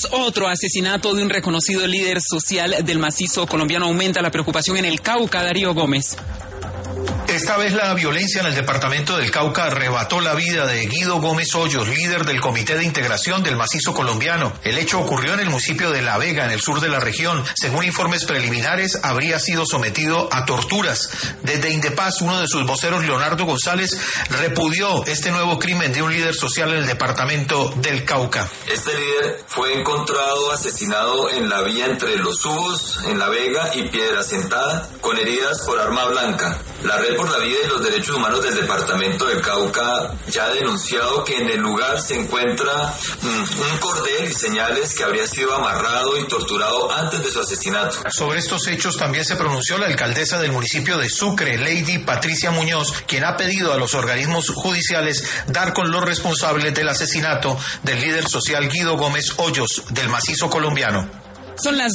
Otro asesinato de un reconocido líder social del macizo colombiano. Aumenta la preocupación en el Cauca. Darío Gómez. Esta vez la violencia en el departamento del Cauca arrebató la vida de Guido Gómez Hoyos, líder del Comité de Integración del Macizo Colombiano. El hecho ocurrió en el municipio de La Vega, en el sur de la región. Según informes preliminares, habría sido sometido a torturas. Desde Indepaz, uno de sus voceros, Leonardo González, repudió este nuevo crimen de un líder social en el departamento del Cauca. Este líder fue encontrado asesinado en la vía entre Los Ubos, en La Vega, y Piedra Sentada, con heridas por arma blanca. La Red por la Vida y los Derechos Humanos del Departamento del Cauca ya ha denunciado que en el lugar se encuentra un cordel y señales que habría sido amarrado y torturado antes de su asesinato. Sobre estos hechos también se pronunció la alcaldesa del municipio de Sucre, Lady Patricia Muñoz, quien ha pedido a los organismos judiciales dar con los responsables del asesinato del líder social Guido Gómez Hoyos del macizo colombiano. Son las